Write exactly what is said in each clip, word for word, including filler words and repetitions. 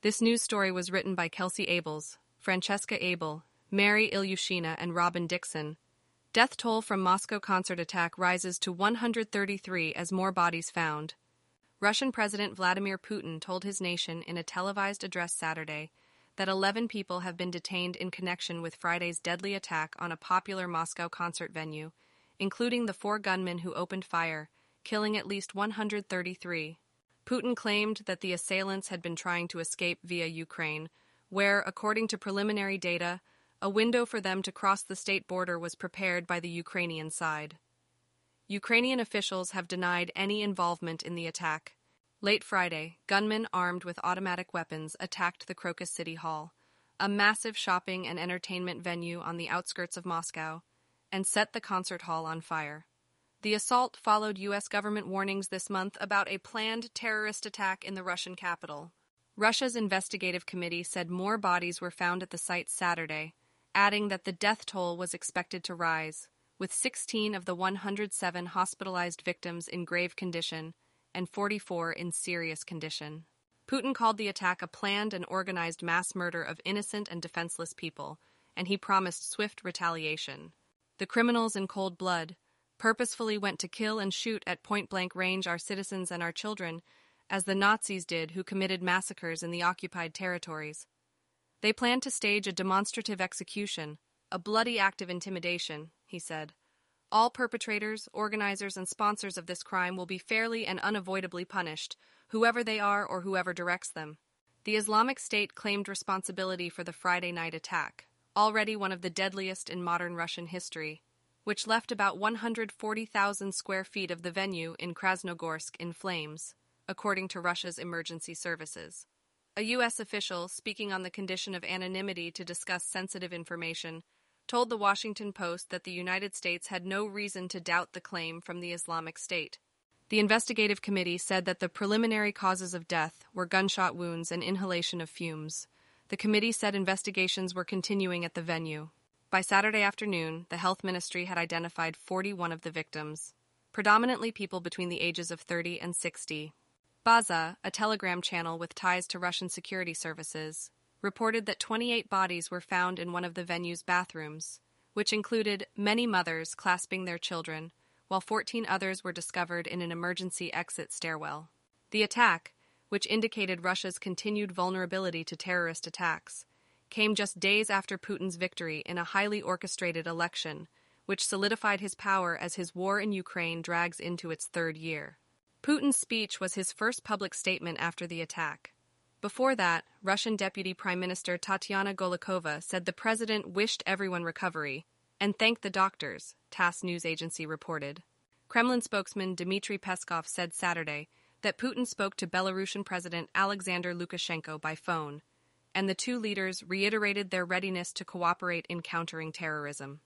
This news story was written by Kelsey Abels, Francesca Abel, Mary Ilyushina, and Robin Dixon. Death toll from Moscow concert attack rises to one hundred thirty-three as more bodies found. Russian President Vladimir Putin told his nation in a televised address Saturday that eleven people have been detained in connection with Friday's deadly attack on a popular Moscow concert venue, including the four gunmen who opened fire, killing at least one hundred thirty-three. Putin claimed that the assailants had been trying to escape via Ukraine, where, according to preliminary data, a window for them to cross the state border was prepared by the Ukrainian side. Ukrainian officials have denied any involvement in the attack. Late Friday, gunmen armed with automatic weapons attacked the Crocus City Hall, a massive shopping and entertainment venue on the outskirts of Moscow, and set the concert hall on fire. The assault followed U S government warnings this month about a planned terrorist attack in the Russian capital. Russia's investigative committee said more bodies were found at the site Saturday, adding that the death toll was expected to rise, with sixteen of the one hundred seven hospitalized victims in grave condition and forty-four in serious condition. Putin called the attack a planned and organized mass murder of innocent and defenseless people, and he promised swift retaliation. The criminals in cold blood purposefully went to kill and shoot at point-blank range our citizens and our children, as the Nazis did who committed massacres in the occupied territories. They planned to stage a demonstrative execution, a bloody act of intimidation, he said. All perpetrators, organizers, and sponsors of this crime will be fairly and unavoidably punished, whoever they are or whoever directs them. The Islamic State claimed responsibility for the Friday night attack, already one of the deadliest in modern Russian history, which left about one hundred forty thousand square feet of the venue in Krasnogorsk in flames, according to Russia's emergency services. A U S official, speaking on the condition of anonymity to discuss sensitive information, told the Washington Post that the United States had no reason to doubt the claim from the Islamic State. The investigative committee said that the preliminary causes of death were gunshot wounds and inhalation of fumes. The committee said investigations were continuing at the venue. By Saturday afternoon, the health ministry had identified forty-one of the victims, predominantly people between the ages of thirty and sixty. Baza, a Telegram channel with ties to Russian security services, reported that twenty-eight bodies were found in one of the venue's bathrooms, which included many mothers clasping their children, while fourteen others were discovered in an emergency exit stairwell. The attack, which indicated Russia's continued vulnerability to terrorist attacks, came just days after Putin's victory in a highly orchestrated election, which solidified his power as his war in Ukraine drags into its third year. Putin's speech was his first public statement after the attack. Before that, Russian Deputy Prime Minister Tatiana Golikova said the president wished everyone recovery and thanked the doctors, TASS news agency reported. Kremlin spokesman Dmitry Peskov said Saturday that Putin spoke to Belarusian President Alexander Lukashenko by phone, and the two leaders reiterated their readiness to cooperate in countering terrorism.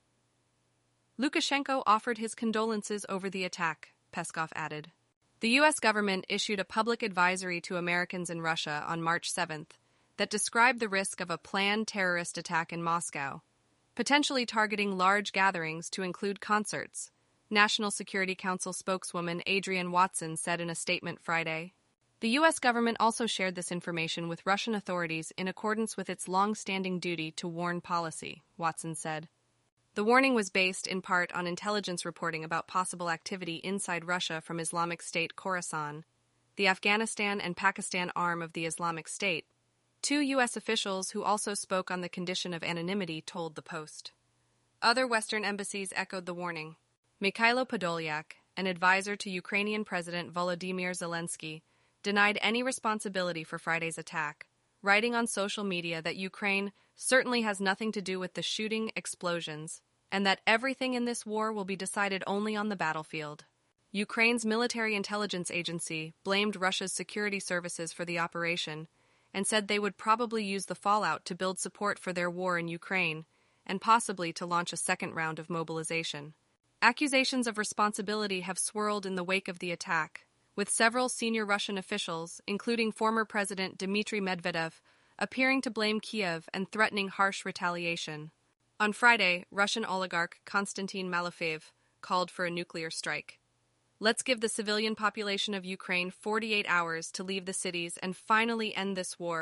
Lukashenko offered his condolences over the attack, Peskov added. The U S government issued a public advisory to Americans in Russia on March seventh that described the risk of a planned terrorist attack in Moscow, potentially targeting large gatherings to include concerts, National Security Council spokeswoman Adrienne Watson said in a statement Friday. The U S government also shared this information with Russian authorities in accordance with its long-standing duty to warn policy, Watson said. The warning was based in part on intelligence reporting about possible activity inside Russia from Islamic State Khorasan, the Afghanistan and Pakistan arm of the Islamic State. Two U S officials who also spoke on the condition of anonymity told the Post. Other Western embassies echoed the warning. Mikhailo Podolyak, an advisor to Ukrainian President Volodymyr Zelensky, denied any responsibility for Friday's attack, writing on social media that Ukraine certainly has nothing to do with the shooting explosions, and that everything in this war will be decided only on the battlefield. Ukraine's military intelligence agency blamed Russia's security services for the operation and said they would probably use the fallout to build support for their war in Ukraine and possibly to launch a second round of mobilization. Accusations of responsibility have swirled in the wake of the attack, with several senior Russian officials, including former President Dmitry Medvedev, appearing to blame Kiev and threatening harsh retaliation. On Friday, Russian oligarch Konstantin Malofeev called for a nuclear strike. Let's give the civilian population of Ukraine forty-eight hours to leave the cities and finally end this war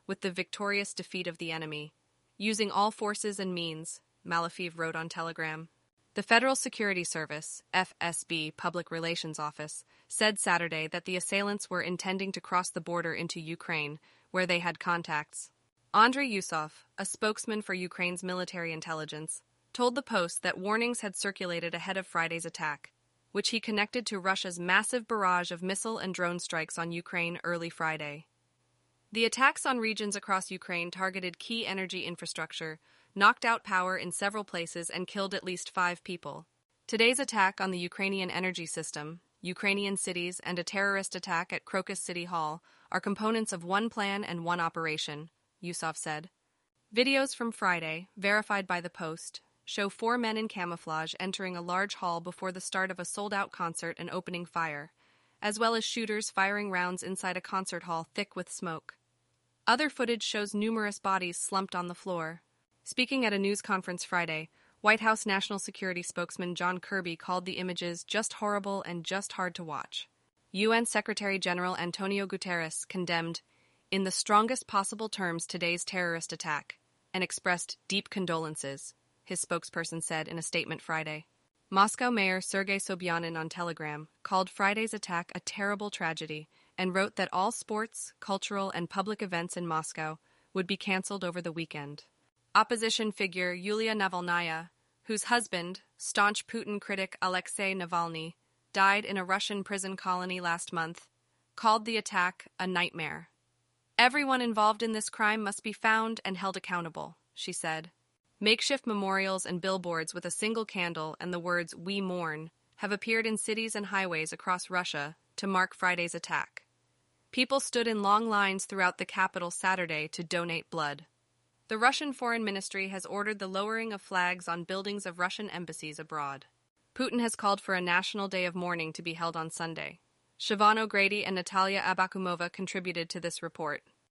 with the victorious defeat of the enemy. Using all forces and means, Malafev wrote on Telegram. The Federal Security Service, F S B Public Relations Office, said Saturday that the assailants were intending to cross the border into Ukraine, where they had contacts. Andrei Yusov, a spokesman for Ukraine's military intelligence, told the Post that warnings had circulated ahead of Friday's attack, which he connected to Russia's massive barrage of missile and drone strikes on Ukraine early Friday. The attacks on regions across Ukraine targeted key energy infrastructure, knocked out power in several places, and killed at least five people. Today's attack on the Ukrainian energy system, Ukrainian cities, and a terrorist attack at Crocus City Hall are components of one plan and one operation, Yusov said. Videos from Friday, verified by the Post, show four men in camouflage entering a large hall before the start of a sold-out concert and opening fire, as well as shooters firing rounds inside a concert hall thick with smoke. Other footage shows numerous bodies slumped on the floor. Speaking at a news conference Friday, White House National Security spokesman John Kirby called the images just horrible and just hard to watch. U N Secretary-General Antonio Guterres condemned, in the strongest possible terms, today's terrorist attack, and expressed deep condolences, his spokesperson said in a statement Friday. Moscow Mayor Sergei Sobyanin on Telegram called Friday's attack a terrible tragedy and wrote that all sports, cultural, and public events in Moscow would be cancelled over the weekend. Opposition figure Yulia Navalnaya, whose husband, staunch Putin critic Alexei Navalny, died in a Russian prison colony last month, called the attack a nightmare. Everyone involved in this crime must be found and held accountable, she said. Makeshift memorials and billboards with a single candle and the words "We mourn" have appeared in cities and highways across Russia to mark Friday's attack. People stood in long lines throughout the capital Saturday to donate blood. The Russian Foreign Ministry has ordered the lowering of flags on buildings of Russian embassies abroad. Putin has called for a national day of mourning to be held on Sunday. Siobhan O'Grady and Natalia Abakumova contributed to this report.